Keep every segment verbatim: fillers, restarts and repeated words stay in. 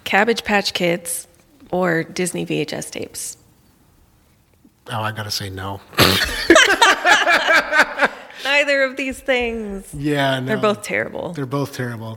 Cabbage Patch Kids or Disney V H S tapes? Oh, I gotta say no. Neither of these things. Yeah, no. They're both terrible. They're both terrible.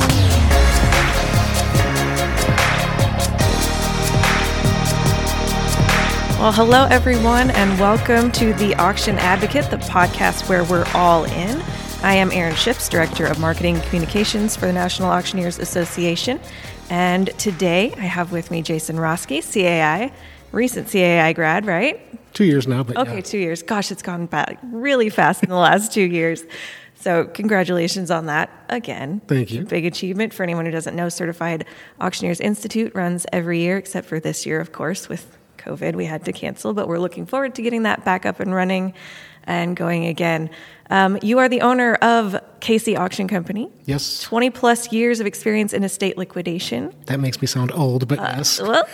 Well, hello, everyone, and welcome to The Auction Advocate, the podcast where we're all in. I am Erin Ships, Director of Marketing and Communications for the National Auctioneers Association. And today I have with me Jason Roski, C A I, recent C A I grad, right? Two years now, but Okay, yeah. two years. Gosh, it's gone back really fast in the last two years. So congratulations on that again. Thank you. Big achievement. For anyone who doesn't know, Certified Auctioneers Institute runs every year, except for this year, of course, with COVID. We had to cancel, but we're looking forward to getting that back up and running and going again. Um, you are the owner of K C Auction Company. Yes. twenty plus years of experience in estate liquidation. That makes me sound old, but Uh, yes. Well,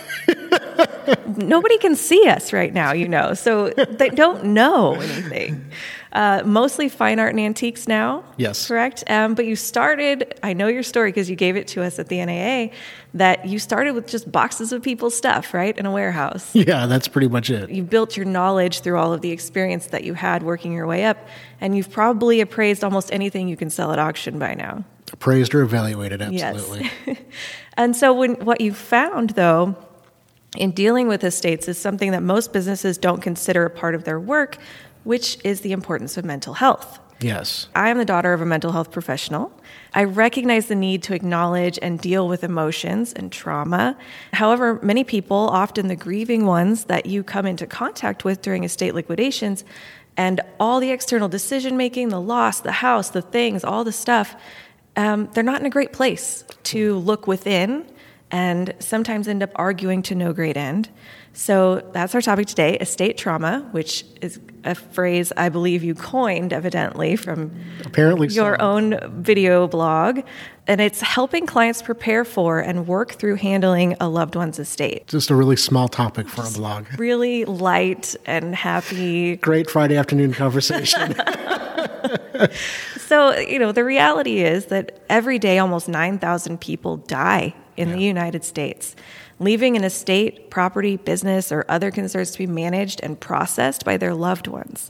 nobody can see us right now, you know, so they don't know anything. Uh, mostly fine art and antiques now. Yes. Correct? Um, but you started, I know your story because you gave it to us at the N A A, that you started with just boxes of people's stuff, right, in a warehouse. Yeah, that's pretty much it. You built your knowledge through all of the experience that you had working your way up, and you've probably appraised almost anything you can sell at auction by now. Appraised or evaluated, absolutely. Yes. And so when what you found, though, in dealing with estates is something that most businesses don't consider a part of their work, which is the importance of mental health. Yes. I am the daughter of a mental health professional. I recognize the need to acknowledge and deal with emotions and trauma. However, many people, often the grieving ones that you come into contact with during estate liquidations, and all the external decision-making, the loss, the house, the things, all the stuff, um, they're not in a great place to look within and sometimes end up arguing to no great end. So that's our topic today, estate trauma, which is a phrase I believe you coined, evidently, from Apparently your so. own video blog. And it's helping clients prepare for and work through handling a loved one's estate. Just a really small topic for a blog. Really light and happy. Great Friday afternoon conversation. So, you know, the reality is that every day almost nine thousand people die in Yeah. the United States, leaving an estate, property, business, or other concerns to be managed and processed by their loved ones.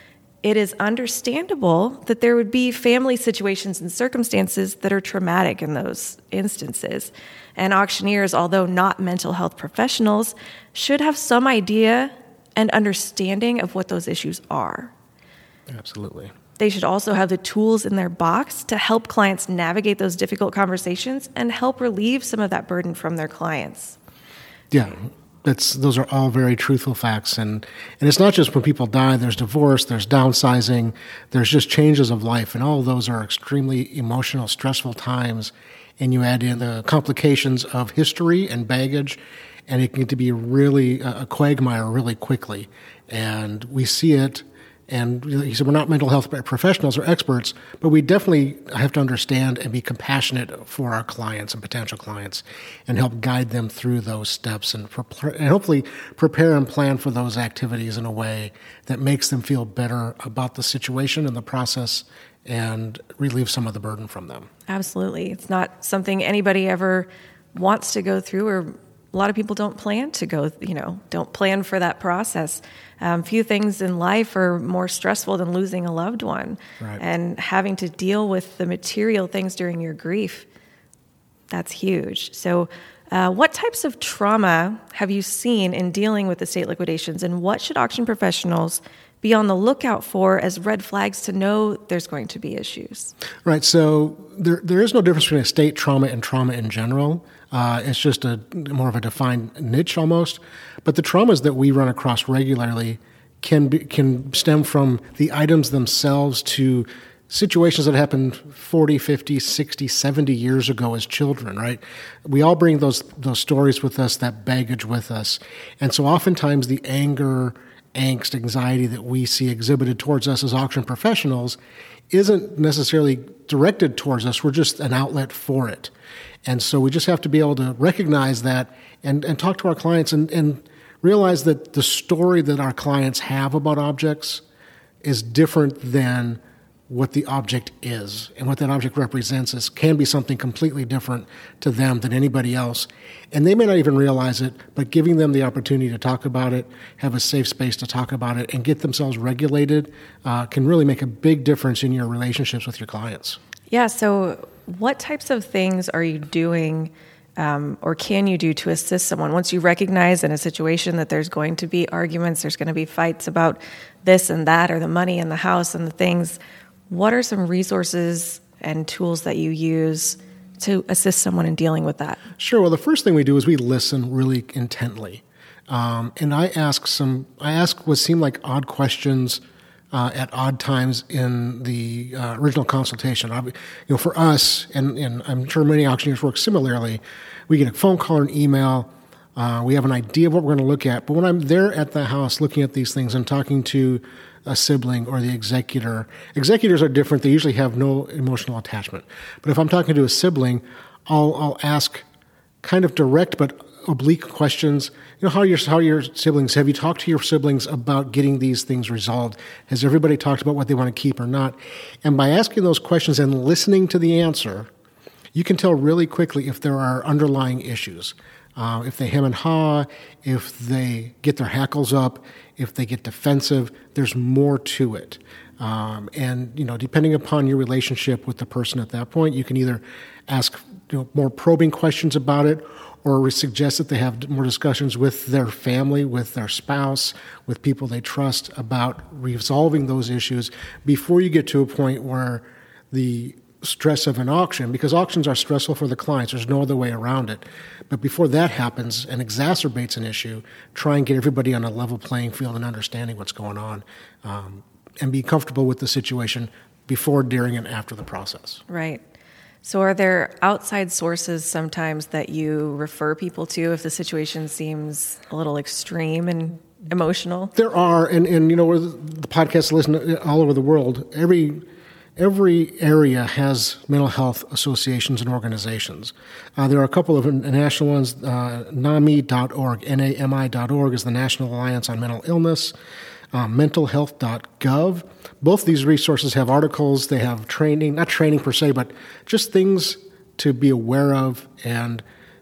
It is understandable that there would be family situations and circumstances that are traumatic in those instances. And auctioneers, although not mental health professionals, should have some idea and understanding of what those issues are. Absolutely. They should also have the tools in their box to help clients navigate those difficult conversations and help relieve some of that burden from their clients. Yeah, that's those are all very truthful facts, and and it's not just when people die. There's divorce, there's downsizing, there's just changes of life, and all of those are extremely emotional, stressful times. And you add in the complications of history and baggage, and it can get to be really a a quagmire really quickly. And we see it. And he said, we're not mental health professionals or experts, but we definitely have to understand and be compassionate for our clients and potential clients and help guide them through those steps and, pre- and hopefully prepare and plan for those activities in a way that makes them feel better about the situation and the process and relieve some of the burden from them. Absolutely. It's not something anybody ever wants to go through, or a lot of people don't plan to go, you know, don't plan for that process. Um, few things in life are more stressful than losing a loved one. Right. And having to deal with the material things during your grief, that's huge. So uh, what types of trauma have you seen in dealing with estate liquidations, and what should auction professionals be on the lookout for as red flags to know there's going to be issues? Right. So there there is no difference between estate trauma and trauma in general. Uh, it's just a more of a defined niche almost. But the traumas that we run across regularly can be, can stem from the items themselves to situations that happened forty, fifty, sixty, seventy years ago as children, right? We all bring those those stories with us, that baggage with us. And so oftentimes the anger, angst, anxiety that we see exhibited towards us as auction professionals isn't necessarily directed towards us. We're just an outlet for it. And so we just have to be able to recognize that and, and talk to our clients and, and realize that the story that our clients have about objects is different than what the object is and what that object represents is can be something completely different to them than anybody else. And they may not even realize it, but giving them the opportunity to talk about it, have a safe space to talk about it, and get themselves regulated uh, can really make a big difference in your relationships with your clients. Yeah, so what types of things are you doing um, or can you do to assist someone once you recognize in a situation that there's going to be arguments, there's going to be fights about this and that, or the money in the house and the things? What are some resources and tools that you use to assist someone in dealing with that? Sure. Well, the first thing we do is we listen really intently. Um, and I ask some, I ask what seem like odd questions uh, at odd times in the uh, original consultation. I, you know, for us, and, and I'm sure many auctioneers work similarly, we get a phone call or an email. Uh, we have an idea of what we're going to look at. But when I'm there at the house looking at these things and talking to a sibling or the executor, executors are different. They usually have no emotional attachment. But if I'm talking to a sibling, I'll, I'll ask kind of direct but oblique questions. You know, how are your, how are your siblings? Have you talked to your siblings about getting these things resolved? Has everybody talked about what they want to keep or not? And by asking those questions and listening to the answer, you can tell really quickly if there are underlying issues. Uh, if they hem and haw, if they get their hackles up, if they get defensive, there's more to it. Um, and, you know, depending upon your relationship with the person at that point, you can either ask you know, more probing questions about it or suggest that they have more discussions with their family, with their spouse, with people they trust about resolving those issues before you get to a point where the stress of an auction, because auctions are stressful for the clients. There's no other way around it. But before that happens and exacerbates an issue, try and get everybody on a level playing field and understanding what's going on um, and be comfortable with the situation before, during, and after the process. Right. So are there outside sources sometimes that you refer people to if the situation seems a little extreme and emotional? There are, and, and you know, the podcast listen all over the world. Every Every area has mental health associations and organizations. Uh, there are a couple of national ones. Uh, N A M I dot org, N A M I dot org is the National Alliance on Mental Illness. Uh, mental health dot gov. Both these resources have articles. They have training, not training per se, but just things to be aware of and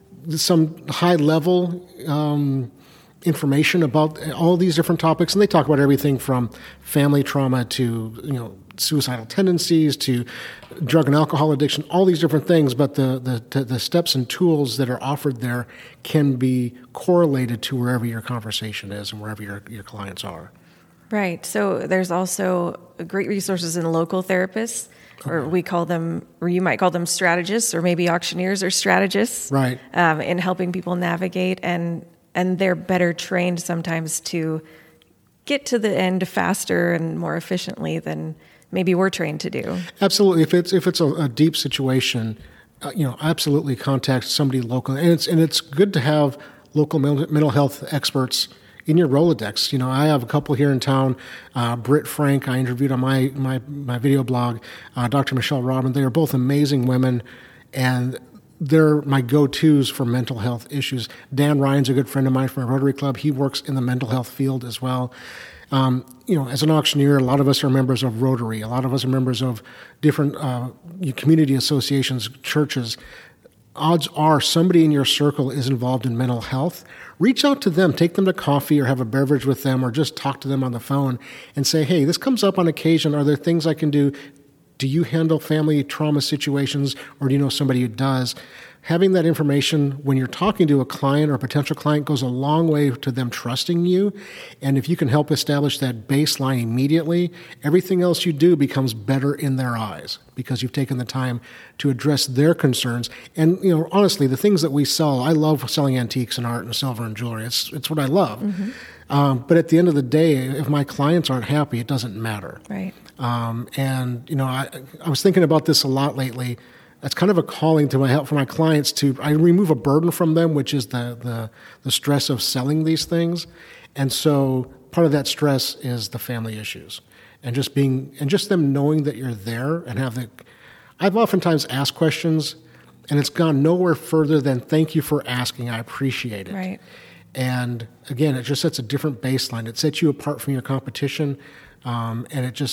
some high-level um, information about all these different topics. And they talk about everything from family trauma to, you know, suicidal tendencies to drug and alcohol addiction, all these different things, but the, the, the steps and tools that are offered there can be correlated to wherever your conversation is and wherever your, your clients are. Right. So there's also great resources in local therapists, or okay. we call them, or you might call them strategists, or maybe auctioneers or strategists, right? Um, in helping people navigate, and and they're better trained sometimes to get to the end faster and more efficiently than maybe we're trained to do. Absolutely. If it's if it's a, a deep situation, uh, you know, absolutely contact somebody local, and it's and it's good to have local mental health experts in your Rolodex. You know, I have a couple here in town. Uh, Britt Frank, I interviewed on my my, my video blog. Uh, Doctor Michelle Robin. They are both amazing women, and they're my go-tos for mental health issues. Dan Ryan's a good friend of mine from a Rotary Club. He works in the mental health field as well. Um, you know, as an auctioneer, a lot of us are members of Rotary. A lot of us are members of different uh, community associations, churches. Odds are somebody in your circle is involved in mental health. Reach out to them, take them to coffee or have a beverage with them or just talk to them on the phone and say, hey, this comes up on occasion. Are there things I can do? Do you handle family trauma situations, or do you know somebody who does? Having that information when you're talking to a client or a potential client goes a long way to them trusting you. And if you can help establish that baseline immediately, everything else you do becomes better in their eyes because you've taken the time to address their concerns. And, you know, honestly, the things that we sell, I love selling antiques and art and silver and jewelry. It's, it's what I love. Mm-hmm. Um, but at the end of the day, if my clients aren't happy, it doesn't matter. Right. Um, and, you know, I, I was thinking about this a lot lately. That's kind of a calling to my help for my clients to, I remove a burden from them, which is the, the, the stress of selling these things. And so part of that stress is the family issues and just being, and just them knowing that you're there and have the, I've oftentimes asked questions and it's gone nowhere further than thank you for asking. I appreciate it. Right. And again, it just sets a different baseline. It sets you apart from your competition. Um, and it just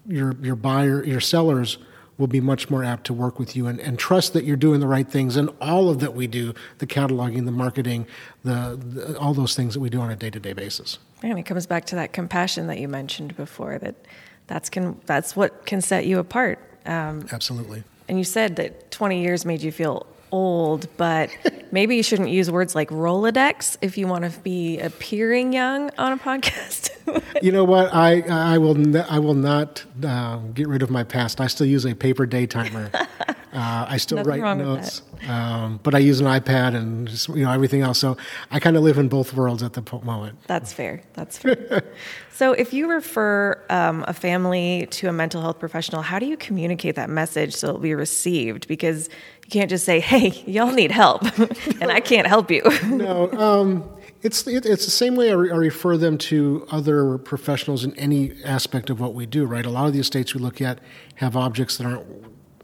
your your buyer, your sellers will be much more apt to work with you and, and trust that you're doing the right things in all of that we do, the cataloging, the marketing, the, the all those things that we do on a day-to-day basis. And it comes back to that compassion that you mentioned before, that that's can that's what can set you apart. Um, Absolutely. And you said that twenty years made you feel old, but maybe you shouldn't use words like Rolodex if you want to be appearing young on a podcast. You know what? I I will ne- I will not uh, get rid of my past. I still use a paper day timer. Uh, I still Nothing write wrong with notes, um, but I use an iPad and just, you know everything else. So I kind of live in both worlds at the po- moment. That's fair. That's fair. So if you refer um, a family to a mental health professional, how do you communicate that message so it'll be received? Because you can't just say, "Hey, y'all need help," and I can't help you. No. Um, It's it, it's the same way I, re, I refer them to other professionals in any aspect of what we do, right? A lot of the estates we look at have objects that aren't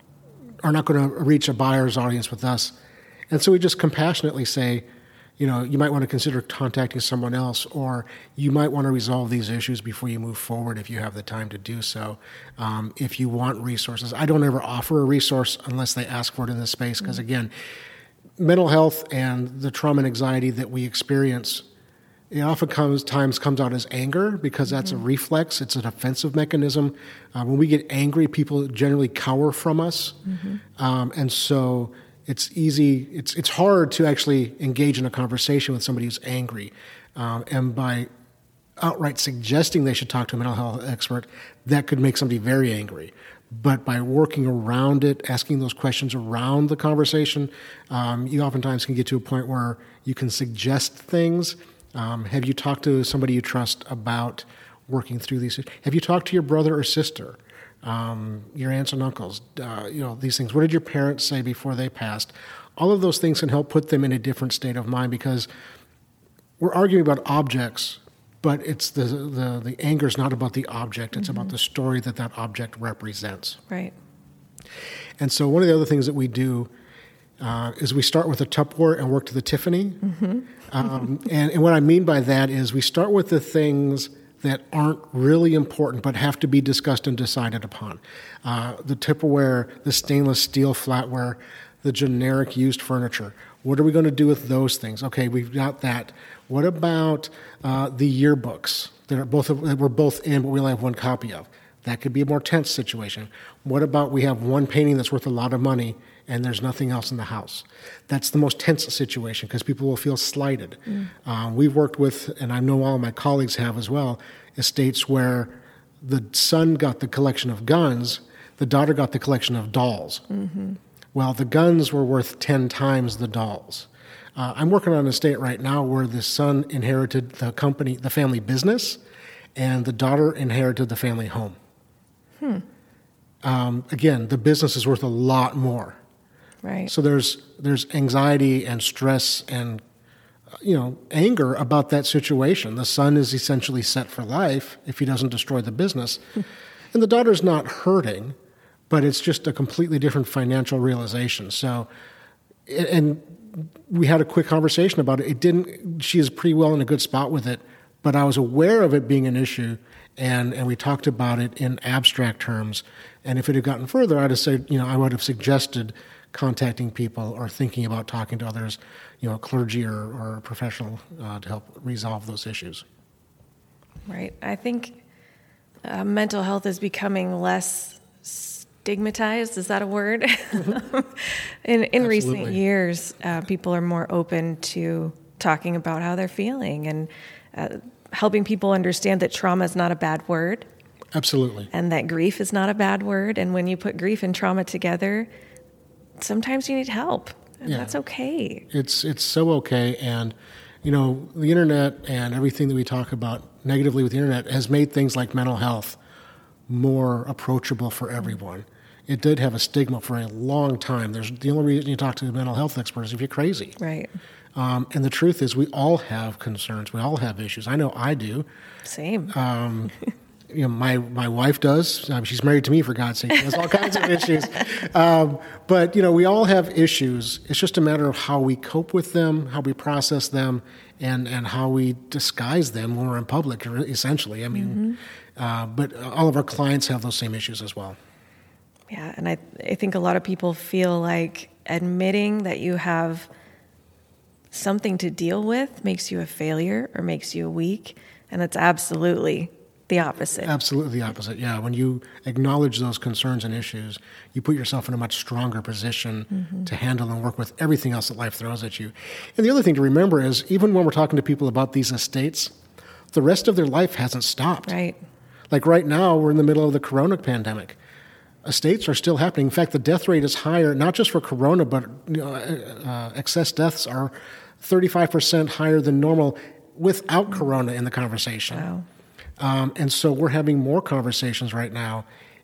are not going to reach a buyer's audience with us, and so we just compassionately say, you know, you might want to consider contacting someone else, or you might want to resolve these issues before you move forward if you have the time to do so. Um, if you want resources, I don't ever offer a resource unless they ask for it in this space, because again, mental health and the trauma and anxiety that we experience, it often comes times comes out as anger because that's mm-hmm. a reflex. It's a defensive mechanism. Uh, when we get angry, people generally cower from us, mm-hmm. um, and so it's easy. It's it's hard to actually engage in a conversation with somebody who's angry, um, and by outright suggesting they should talk to a mental health expert, that could make somebody very angry. But by working around it, asking those questions around the conversation, um, you oftentimes can get to a point where you can suggest things. Um, have you talked to somebody you trust about working through these? Have you talked to your brother or sister, um, your aunts and uncles? Uh, you know, these things. What did your parents say before they passed? All of those things can help put them in a different state of mind, because we're arguing about objects, but it's the the, the anger is not about the object. It's mm-hmm. about the story that that object represents. Right. And so one of the other things that we do uh, is we start with a Tupperware and work to the Tiffany. Mm-hmm. Um, and, and what I mean by that is we start with the things that aren't really important but have to be discussed and decided upon. Uh, the Tupperware, the stainless steel flatware, the generic used furniture. What are we going to do with those things? Okay, we've got that. What about uh, the yearbooks that are both that we're both in, but we only have one copy of? That could be a more tense situation. What about we have one painting that's worth a lot of money and there's nothing else in the house? That's the most tense situation because people will feel slighted. Mm. Uh, we've worked with, and I know all of my colleagues have as well, estates where the son got the collection of guns, the daughter got the collection of dolls. Mm-hmm. Well, the guns were worth ten times the dolls. Uh, I'm working on an estate right now where the son inherited the company, the family business, and the daughter inherited the family home. Hmm. Um, again, the business is worth a lot more. Right. So there's there's anxiety and stress and uh, you know anger about that situation. The son is essentially set for life if he doesn't destroy the business, and the daughter's not hurting, but it's just a completely different financial realization. So, and we had a quick conversation about it. It didn't. She is pretty well in a good spot with it, but I was aware of it being an issue, and and we talked about it in abstract terms. And if it had gotten further, I'd have said, you know, I would have suggested contacting people or thinking about talking to others, you know, clergy or, or a professional uh, to help resolve those issues. Right. I think uh, mental health is becoming less stigmatized. Is that a word? in in recent years, uh, people are more open to talking about how they're feeling and uh, helping people understand that trauma is not a bad word. Absolutely. And that grief is not a bad word. And when you put grief and trauma together, sometimes you need help, and yeah. that's okay. It's it's so okay. And, you know, the internet and everything that we talk about negatively with the internet has made things like mental health more approachable for everyone. It did have a stigma for a long time. There's the only reason you talk to a mental health expert is if you're crazy. Right. Um, and the truth is we all have concerns. We all have issues. I know I do. Same. Um, you know, my, my wife does. Um, she's married to me, for God's sake. She has all kinds of issues. Um, but, you know, we all have issues. It's just a matter of how we cope with them, how we process them, and, and how we disguise them when we're in public, essentially. I mean, Uh, but all of our clients have those same issues as well. Yeah, and I, I think a lot of people feel like admitting that you have something to deal with makes you a failure or makes you weak, and that's absolutely the opposite. Absolutely the opposite, yeah. When you acknowledge those concerns and issues, you put yourself in a much stronger position mm-hmm. to handle and work with everything else that life throws at you. And the other thing to remember is, even when we're talking to people about these estates, the rest of their life hasn't stopped. Right. Like right now, we're in the middle of the corona pandemic. Estates are still happening. In fact, the death rate is higher, not just for corona, but you know, uh, excess deaths are thirty-five percent higher than normal without corona in the conversation. Wow. Um, and so we're having more conversations right now,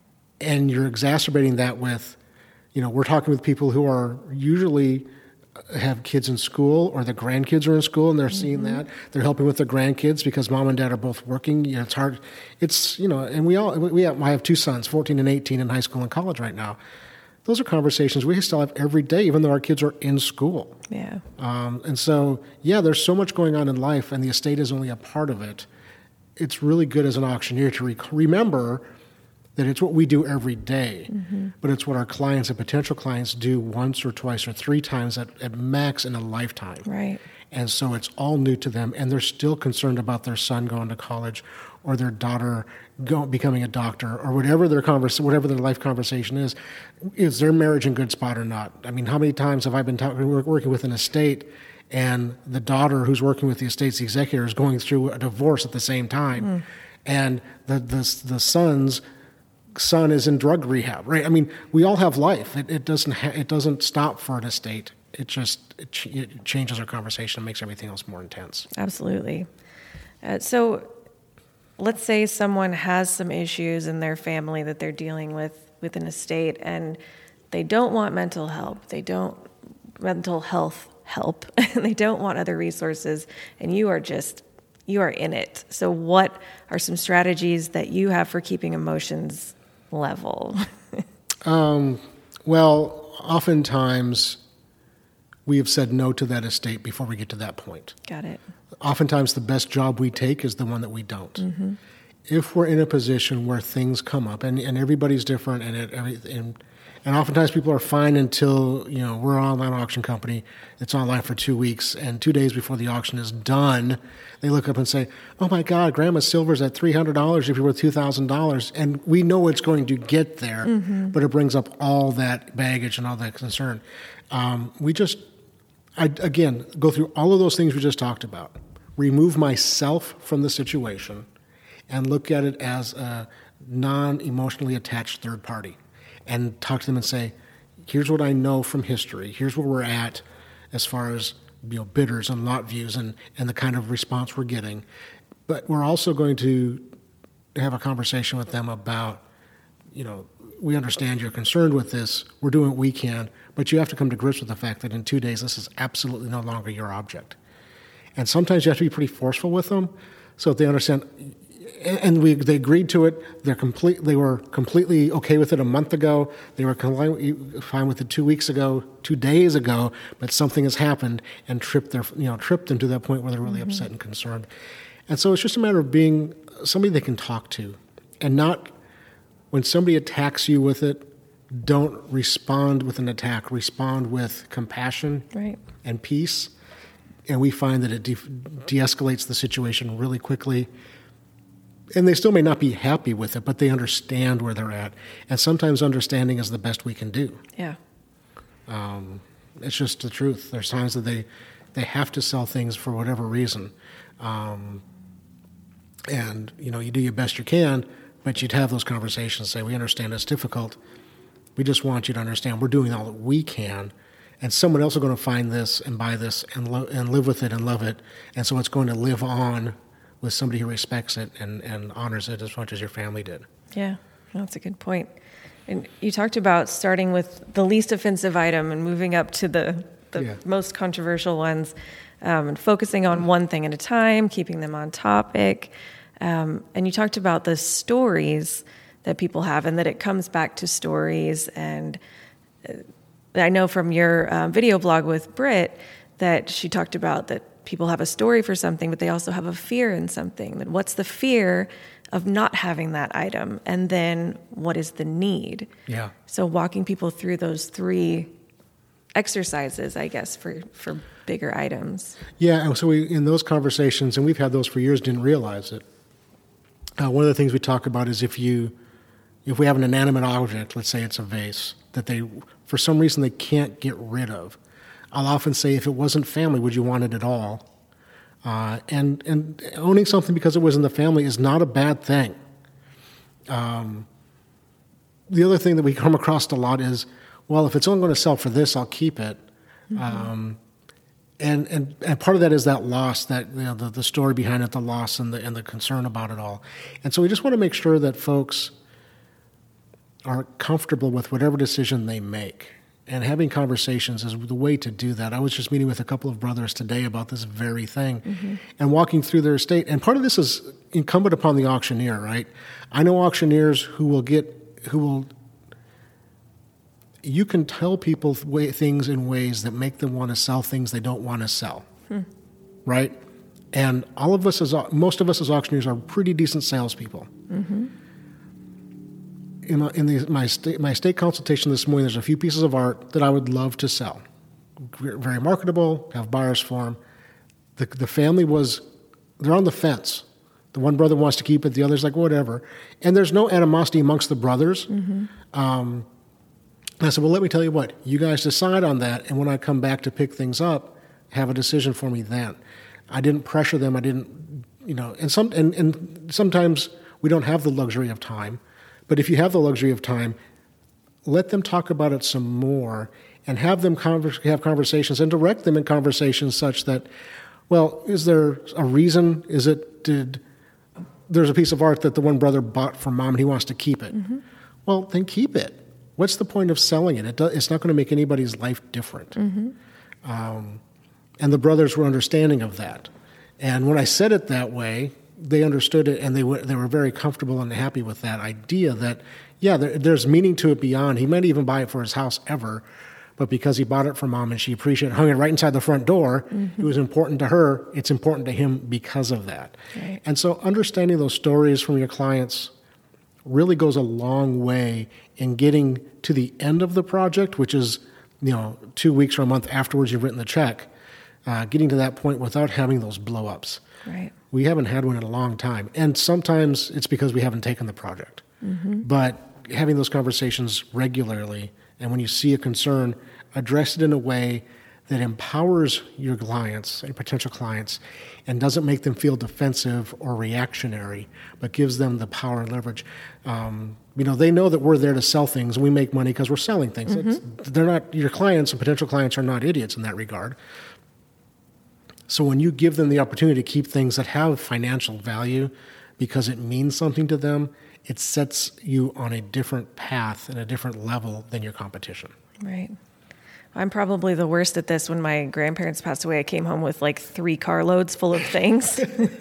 and you're exacerbating that with, you know, we're talking with people who are usually have kids in school, or the grandkids are in school, and they're mm-hmm. seeing that. They're helping with their grandkids because mom and dad are both working. You know, it's hard. It's, you know, and we all, we have, I have two sons, fourteen and eighteen, in high school and college right now. Those are conversations we still have every day, even though our kids are in school. Yeah. Um, and so, yeah, there's so much going on in life, and the estate is only a part of it. It's really good as an auctioneer to re- remember that it's what we do every day, mm-hmm. but it's what our clients and potential clients do once or twice or three times at, at max in a lifetime. Right. And so it's all new to them, and they're still concerned about their son going to college or their daughter go, becoming a doctor, or whatever their converse, whatever their life conversation is. Is their marriage in good spot or not? I mean, how many times have I been talking, working with an estate, and the daughter who's working with the estate's executor is going through a divorce at the same time, mm. and the the the son's son is in drug rehab, right? I mean, we all have life. It, it doesn't ha- it doesn't stop for an estate. It just it, ch- it changes our conversation and makes everything else more intense. Absolutely. Uh, so, let's say someone has some issues in their family that they're dealing with with an estate, and they don't want mental help. They don't mental health help, and they don't want other resources, and you are just, you are in it. So what are some strategies that you have for keeping emotions level? um, well, oftentimes we have said no to that estate before we get to that point. Got it. Oftentimes the best job we take is the one that we don't. Mm-hmm. If we're in a position where things come up, and, and everybody's different, and it, every, and And oftentimes people are fine until, you know, we're an online auction company. It's online for two weeks, and two days before the auction is done, they look up and say, oh, my God, Grandma's silver's at three hundred dollars if you're worth two thousand dollars. And we know it's going to get there, mm-hmm. but it brings up all that baggage and all that concern. Um, we just, I, again, go through all of those things we just talked about, remove myself from the situation, and look at it as a non-emotionally attached third party. And talk to them and say, here's what I know from history. Here's where we're at as far as, you know, bidders and lot views and, and the kind of response we're getting. But we're also going to have a conversation with them about, you know, we understand you're concerned with this. We're doing what we can. But you have to come to grips with the fact that in two days, this is absolutely no longer your object. And sometimes you have to be pretty forceful with them so that they understand. And we they agreed to it. They're complete. They were completely okay with it a month ago. They were fine with it two weeks ago, two days ago. But something has happened and tripped their, you know, tripped them to that point where they're really mm-hmm. upset and concerned. And so it's just a matter of being somebody they can talk to, and not when somebody attacks you with it. Don't respond with an attack. Respond with compassion right. and peace. And we find that it de- de-escalates the situation really quickly. And they still may not be happy with it, but they understand where they're at. And sometimes understanding is the best we can do. Yeah. Um, it's just the truth. There's times that they, they have to sell things for whatever reason. Um, and, you know, you do your best you can, but you'd have those conversations, say, we understand it's difficult. We just want you to understand we're doing all that we can. And someone else is going to find this and buy this and, lo- and live with it and love it. And so it's going to live on with somebody who respects it and, and honors it as much as your family did. Yeah, that's a good point. And you talked about starting with the least offensive item and moving up to the, the yeah. most controversial ones, um, and focusing on one thing at a time, keeping them on topic. Um, and you talked about the stories that people have and that it comes back to stories. And I know from your um, video blog with Britt that she talked about that people have a story for something, but they also have a fear in something. Then what's the fear of not having that item? And then what is the need? Yeah. So walking people through those three exercises, I guess, for, for bigger items. Yeah, and so we, in those conversations, and we've had those for years, didn't realize it. Uh, one of the things we talk about is if you, if we have an inanimate object, let's say it's a vase, that they, for some reason, they can't get rid of. I'll often say, if it wasn't family, would you want it at all? Uh, and and owning something because it was in the family is not a bad thing. Um, the other thing that we come across a lot is, well, if it's only going to sell for this, I'll keep it. Mm-hmm. Um, and, and and part of that is that loss, that you know, the, the story behind it, the loss and the and the concern about it all. And so we just want to make sure that folks are comfortable with whatever decision they make. And having conversations is the way to do that. I was just meeting with a couple of brothers today about this very thing, mm-hmm. and walking through their estate. And part of this is incumbent upon the auctioneer, right? I know auctioneers who will get, who will, you can tell people things in ways that make them want to sell things they don't want to sell, hmm. right? And all of us, as most of us as auctioneers, are pretty decent salespeople. Mm-hmm. In, my, in the, my, state, my state consultation this morning, there's a few pieces of art that I would love to sell. Very marketable, have buyers for them. The, the family was, they're on the fence. The one brother wants to keep it, the other's like, whatever. And there's no animosity amongst the brothers. Mm-hmm. Um, I said, well, let me tell you what, you guys decide on that, and when I come back to pick things up, have a decision for me then. I didn't pressure them, I didn't, you know, and some and, and sometimes we don't have the luxury of time. But if you have the luxury of time, let them talk about it some more and have them converse, have conversations and direct them in conversations such that, well, is there a reason? Is it, did, there's a piece of art that the one brother bought for mom and he wants to keep it. Mm-hmm. Well, then keep it. What's the point of selling it? It do, it's not going to make anybody's life different. Mm-hmm. Um, and the brothers were understanding of that. And when I said it that way, they understood it, and they were they were very comfortable and happy with that idea that, yeah, there, there's meaning to it beyond. He might even buy it for his house ever, but because he bought it for mom and she appreciated it, hung it right inside the front door, mm-hmm. it was important to her, it's important to him because of that. Right. And so understanding those stories from your clients really goes a long way in getting to the end of the project, which is, you know, two weeks or a month afterwards you've written the check, uh, getting to that point without having those blow-ups. Right. We haven't had one in a long time. And sometimes it's because we haven't taken the project. Mm-hmm. But having those conversations regularly, and when you see a concern, address it in a way that empowers your clients and potential clients and doesn't make them feel defensive or reactionary, but gives them the power and leverage. Um, you know, they know that we're there to sell things, and we make money because we're selling things. Mm-hmm. They're not, your clients and potential clients are not idiots in that regard. So when you give them the opportunity to keep things that have financial value because it means something to them, it sets you on a different path and a different level than your competition. Right. I'm probably the worst at this. When my grandparents passed away, I came home with like three carloads full of things.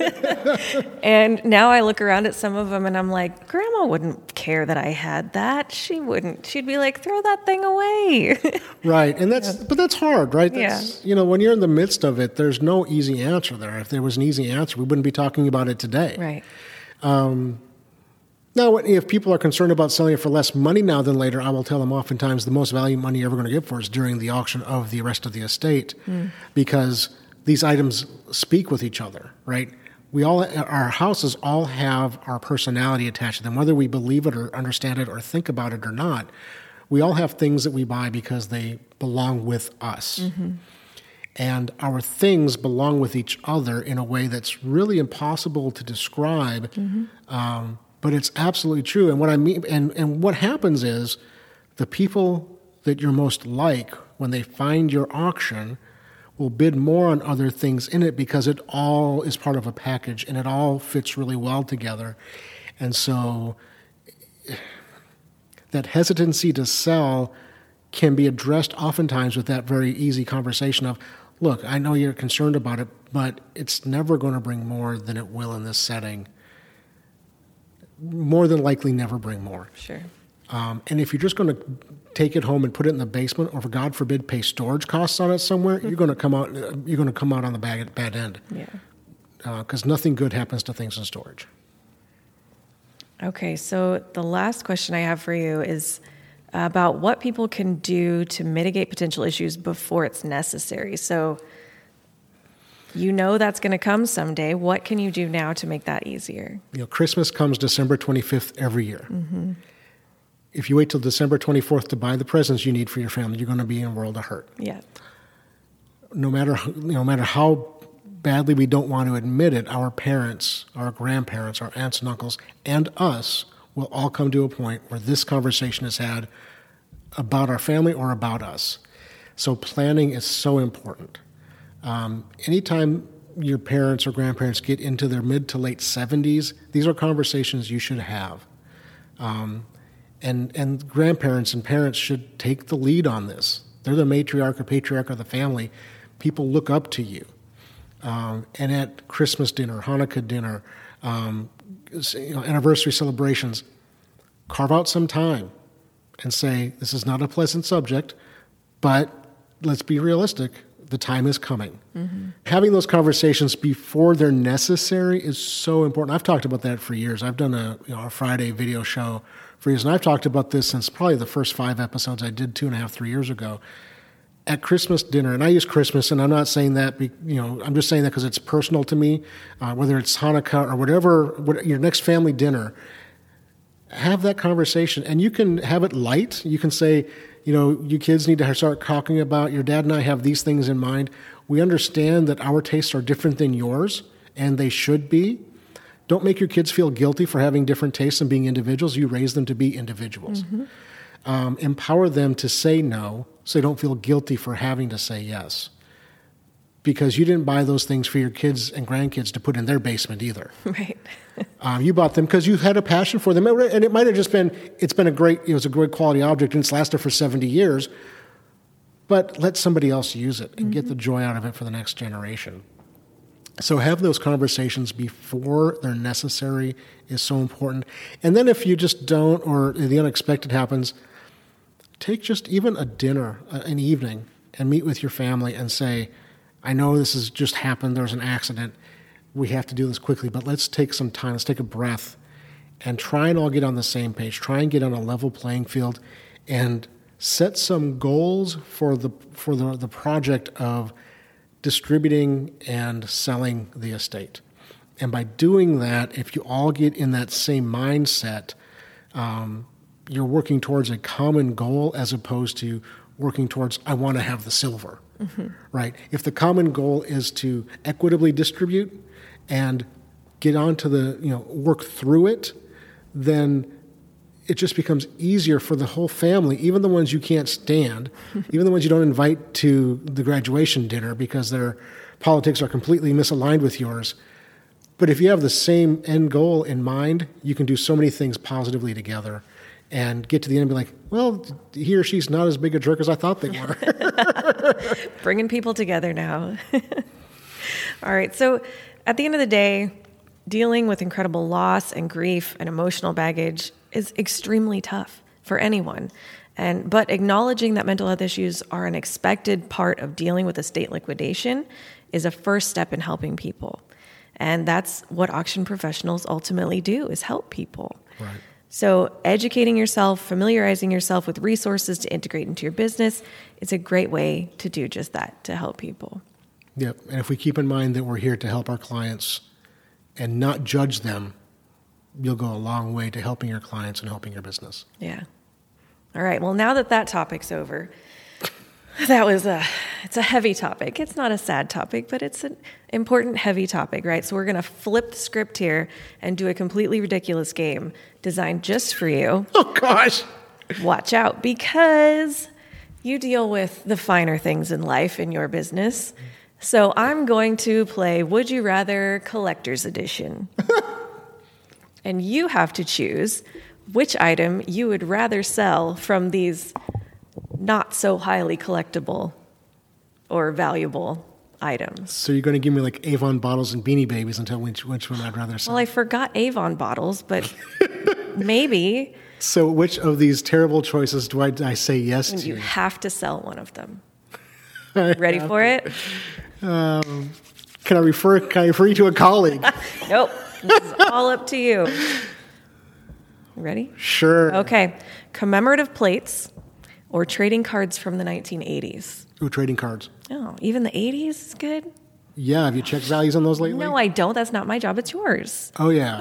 And now I look around at some of them and I'm like, Grandma wouldn't care that I had that. She wouldn't. She'd be like, throw that thing away. Right. And that's, but that's hard, right? That's, yeah. You know, when you're in the midst of it, there's no easy answer there. If there was an easy answer, we wouldn't be talking about it today. Right. Um, Now, if people are concerned about selling it for less money now than later, I will tell them oftentimes the most value money you're ever going to get for is during the auction of the rest of the estate, mm. because these items speak with each other, right? We all, our houses all have our personality attached to them, whether we believe it or understand it or think about it or not. We all have things that we buy because they belong with us. Mm-hmm. And our things belong with each other in a way that's really impossible to describe. Mm-hmm. Um, But it's absolutely true. And what I mean, and, and what happens is the people that you're most like when they find your auction will bid more on other things in it because it all is part of a package and it all fits really well together. And so that hesitancy to sell can be addressed oftentimes with that very easy conversation of, look, I know you're concerned about it, but it's never going to bring more than it will in this setting. More than likely never bring more. Sure. Um, and if you're just going to take it home and put it in the basement, or for God forbid, pay storage costs on it somewhere, you're going to come out. You're going to come out on the bad, bad end. Yeah. Because uh, nothing good happens to things in storage. Okay, so the last question I have for you is about what people can do to mitigate potential issues before it's necessary. So you know that's going to come someday. What can you do now to make that easier? You know, Christmas comes December twenty-fifth every year. Mm-hmm. If you wait till December twenty-fourth to buy the presents you need for your family, you're going to be in a world of hurt. Yeah. No matter, no matter how badly we don't want to admit it, our parents, our grandparents, our aunts and uncles, and us will all come to a point where this conversation is had about our family or about us. So planning is so important. Um, anytime your parents or grandparents get into their mid to late seventies, these are conversations you should have. Um, and and grandparents and parents should take the lead on this. They're the matriarch or patriarch of the family. People look up to you. Um, and at Christmas dinner, Hanukkah dinner, um, you know, anniversary celebrations, carve out some time and say, this is not a pleasant subject, but let's be realistic. The time is coming. Mm-hmm. Having those conversations before they're necessary is so important. I've talked about that for years. I've done a, you know, a Friday video show for years, and I've talked about this since probably the first five episodes I did two and a half, three years ago. At Christmas dinner, and I use Christmas, and I'm not saying that, be, you know, I'm just saying that because it's personal to me, uh, whether it's Hanukkah or whatever, what, your next family dinner, have that conversation. And you can have it light. You can say, you know, you kids need to start talking about, your dad and I have these things in mind. We understand that our tastes are different than yours, and they should be. Don't make your kids feel guilty for having different tastes and being individuals. You raise them to be individuals. Mm-hmm. Um, empower them to say no, so they don't feel guilty for having to say yes. Because you didn't buy those things for your kids and grandkids to put in their basement either. Right. um, you bought them because you had a passion for them. And it might have just been, it's been a great, it was a great quality object and it's lasted for seventy years. But let somebody else use it and mm-hmm. get the joy out of it for the next generation. So have those conversations before they're necessary is so important. And then if you just don't, or the unexpected happens, take just even a dinner, uh, an evening, and meet with your family and say, I know this has just happened, there's an accident, we have to do this quickly, but let's take some time, let's take a breath, and try and all get on the same page, try and get on a level playing field, and set some goals for the for the, the project of distributing and selling the estate. And by doing that, if you all get in that same mindset, um, you're working towards a common goal as opposed to working towards, I want to have the silver, mm-hmm. right? If the common goal is to equitably distribute and get onto the, you know, work through it, then it just becomes easier for the whole family, even the ones you can't stand, even the ones you don't invite to the graduation dinner because their politics are completely misaligned with yours. But if you have the same end goal in mind, you can do so many things positively together and get to the end and be like, well, he or she's not as big a jerk as I thought they were. Bringing people together now. All right. So at the end of the day, dealing with incredible loss and grief and emotional baggage is extremely tough for anyone. And but acknowledging that mental health issues are an expected part of dealing with estate liquidation is a first step in helping people. And that's what auction professionals ultimately do, is help people. Right. So educating yourself, familiarizing yourself with resources to integrate into your business is a great way to do just that, to help people. Yep. And if we keep in mind that we're here to help our clients and not judge them, you'll go a long way to helping your clients and helping your business. Yeah. All right. Well, now that that topic's over, that was a, it's a heavy topic. It's not a sad topic, but it's an important, heavy topic, right? So we're going to flip the script here and do a completely ridiculous game designed just for you. Oh, gosh. Watch out, because you deal with the finer things in life in your business. So I'm going to play Would You Rather Collector's Edition. And you have to choose which item you would rather sell from these not so highly collectible or valuable items. So you're going to give me like Avon bottles and Beanie Babies and tell which, which one I'd rather sell? Well, I forgot Avon bottles, but maybe. So which of these terrible choices do I, I say yes And to? you have to sell one of them. Ready for it? Um, can I refer? Can I refer you to a colleague? Nope. This is all up to you. Ready? Sure. Okay. Commemorative plates or trading cards from the nineteen eighties. Ooh, trading cards. Oh, even the eighties is good? Yeah. Have you checked values on those lately? No, I don't. That's not my job. It's yours. Oh yeah.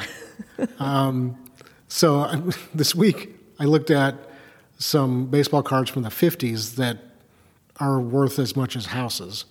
um, so uh, this week I looked at some baseball cards from the fifties that are worth as much as houses.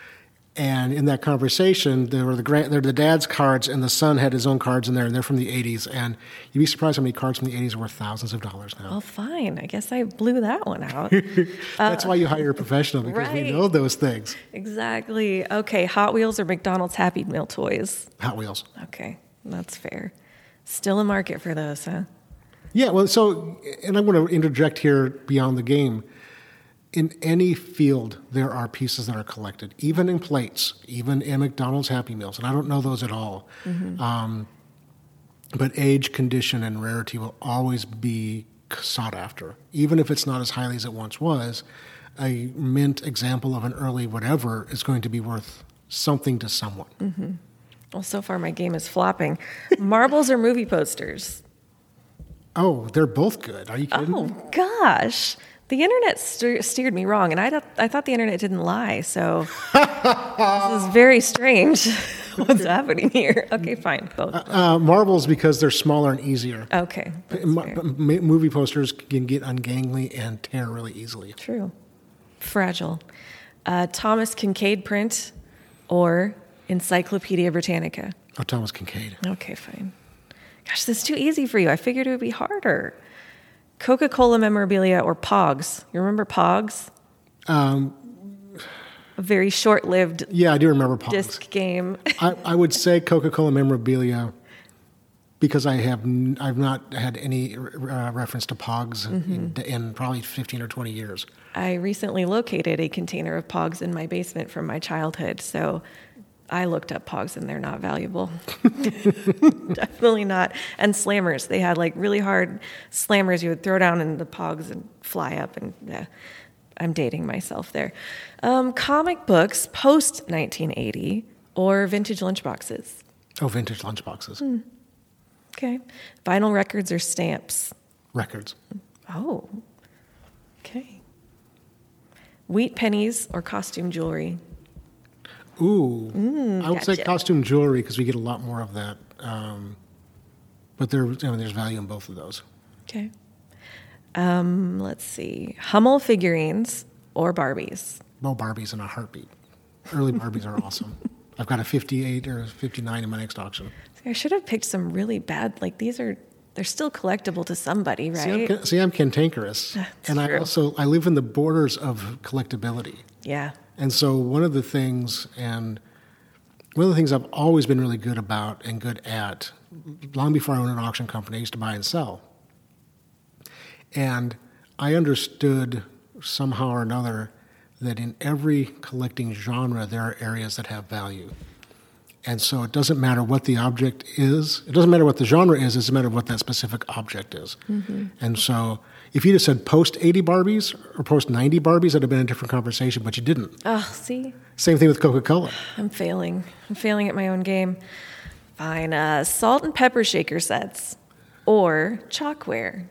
And in that conversation, there were the grand, they're the dad's cards, and the son had his own cards in there, and they're from the eighties. And you'd be surprised how many cards from the eighties are worth thousands of dollars now. Well, fine. I guess I blew that one out. That's uh, why you hire a professional, because right. we know those things. Exactly. Okay, Hot Wheels or McDonald's Happy Meal toys? Hot Wheels. Okay, that's fair. Still a market for those, huh? Yeah, well, so, and I'm going to interject here beyond the game. In any field, there are pieces that are collected, even in plates, even in McDonald's Happy Meals, and I don't know those at all. Mm-hmm. Um, but age, condition, and rarity will always be sought after, even if it's not as highly as it once was. A mint example of an early whatever is going to be worth something to someone. Mm-hmm. Well, so far my game is flopping. Marbles or movie posters? Oh, they're both good. Are you kidding? Oh, gosh. The internet st- steered me wrong, and I, th- I thought the internet didn't lie, so this is very strange. What's happening here? Okay, fine, both. Uh, uh, marbles because they're smaller and easier. Okay. M- m- movie posters can get ungangly and tear really easily. True. Fragile. Uh, Thomas Kincaid print or Encyclopedia Britannica? Oh, Thomas Kincaid. Okay, fine. Gosh, this is too easy for you. I figured it would be harder. Coca-Cola memorabilia or Pogs? You remember Pogs? Um, a very short-lived yeah, I do remember Pogs. disc game. I, I would say Coca-Cola memorabilia because I have n- I've not had any uh, reference to Pogs mm-hmm. in, in probably fifteen or twenty years. I recently located a container of Pogs in my basement from my childhood, so I looked up Pogs and they're not valuable. Definitely not. And slammers. They had like really hard slammers you would throw down in the Pogs and fly up. And yeah, I'm dating myself there. Um, comic books post nineteen eighty or vintage lunchboxes? Oh, vintage lunchboxes. Hmm. Okay. Vinyl records or stamps? Records. Oh. Okay. Wheat pennies or costume jewelry? Ooh, mm, I would gotcha. say costume jewelry because we get a lot more of that. Um, but there, you know, there's value in both of those. Okay. Um, let's see. Hummel figurines or Barbies? Oh, Barbies in a heartbeat. Early Barbies are awesome. I've got a fifty-eight or a fifty-nine in my next auction. I should have picked some really bad, like these are, they're still collectible to somebody, right? See, I'm, see, I'm cantankerous. That's and true. I also, I live in the borders of collectability. Yeah. And so one of the things, and one of the things I've always been really good about and good at, long before I owned an auction company, I used to buy and sell. And I understood somehow or another that in every collecting genre, there are areas that have value. And so it doesn't matter what the object is. It doesn't matter what the genre is. It's a matter of what that specific object is. Mm-hmm. And so if you just said post eighty Barbies or post ninety Barbies, that would have been a different conversation, but you didn't. Oh, see? Same thing with Coca-Cola. I'm failing. I'm failing at my own game. Fine. Uh, salt and pepper shaker sets or chalkware?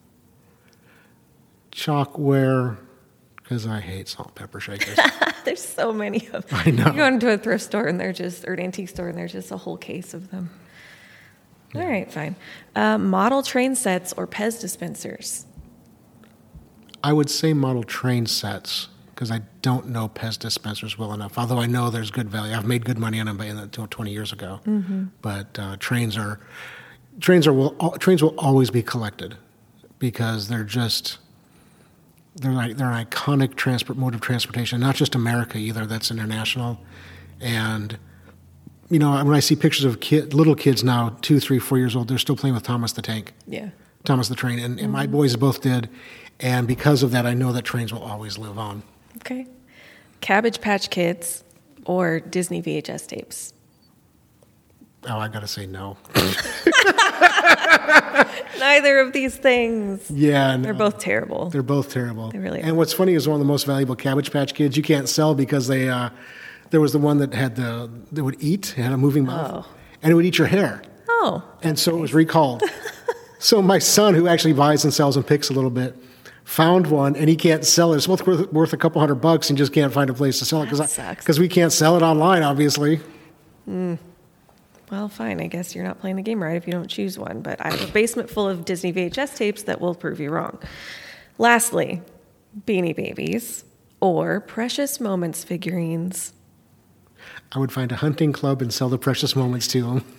Chalkware, because I hate salt and pepper shakers. There's so many of them. I know. You go into a thrift store and they're just, or an antique store and there's just a whole case of them. Yeah. All right, fine. Uh, model train sets or Pez dispensers? I would say model train sets because I don't know Pez dispensers well enough. Although I know there's good value. I've made good money on them until twenty years ago. Mm-hmm. But uh, trains are trains are will trains will always be collected because they're just they're like they're an iconic transport mode of transportation. Not just America either. That's international. And you know when I see pictures of kid, little kids now, two, three, four years old, they're still playing with Thomas the Tank. Yeah. Thomas the Train, and, and mm-hmm. my boys both did. And because of that, I know that trains will always live on. Okay. Cabbage Patch Kids or Disney V H S tapes? Oh, I got to say no. Neither of these things. Yeah. No. They're both terrible. They're both terrible. They really are. And what's funny is one of the most valuable Cabbage Patch Kids you can't sell because they, uh, there was the one that had the, that would eat, it had a moving mouth, Oh. and it would eat your hair. Oh. And so it was recalled. So my son, who actually buys and sells and picks a little bit, found one, and he can't sell it. It's both worth, worth a couple hundred bucks and just can't find a place to sell it That sucks. because we can't sell it online, obviously. Mm. Well, fine. I guess you're not playing the game right if you don't choose one. But I have a basement full of Disney V H S tapes that will prove you wrong. Lastly, Beanie Babies or Precious Moments figurines. I would find a hunting club and sell the precious moments to them.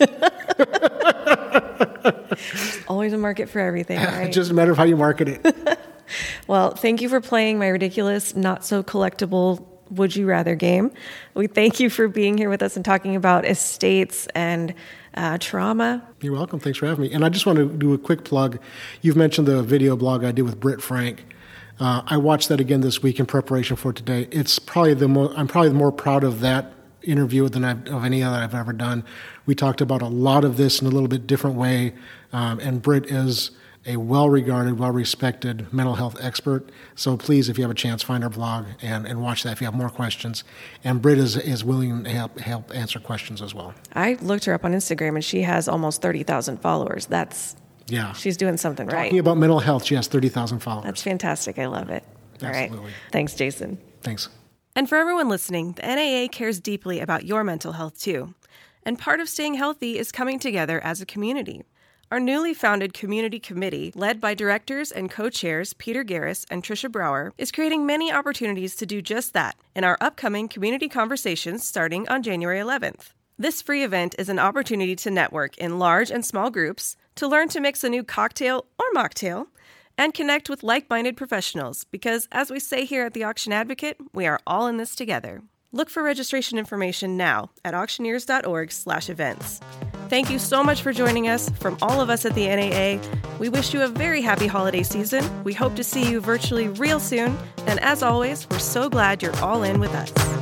Always a market for everything, right? It's just a matter of how you market it. Well, thank you for playing my ridiculous, not so collectible Would You Rather game. We thank you for being here with us and talking about estates and uh, trauma. You're welcome. Thanks for having me. And I just want to do a quick plug. You've mentioned the video blog I did with Britt Frank. Uh, I watched that again this week in preparation for today. It's probably the mo- I'm probably more proud of that interview than I've, of any other I've ever done. We talked about a lot of this in a little bit different way, um, and Britt is a well-regarded, well-respected mental health expert. So please, if you have a chance, find our blog and, and watch that if you have more questions. And Britt is, is willing to help, help answer questions as well. I looked her up on Instagram, and she has almost thirty thousand followers. That's yeah, she's doing something right. Talking about mental health, she has thirty thousand followers. That's fantastic. I love it. All Absolutely. right. Thanks, Jason. Thanks. And for everyone listening, the N A A cares deeply about your mental health, too. And part of staying healthy is coming together as a community. Our newly founded community committee, led by directors and co-chairs Peter Garris and Tricia Brower, is creating many opportunities to do just that in our upcoming community conversations starting on January eleventh. This free event is an opportunity to network in large and small groups, to learn to mix a new cocktail or mocktail, and connect with like-minded professionals because, as we say here at the Auction Advocate, we are all in this together. Look for registration information now at auctioneers.org slash events. Thank you so much for joining us. From all of us at the N A A, we wish you a very happy holiday season. We hope to see you virtually real soon. And as always, we're so glad you're all in with us.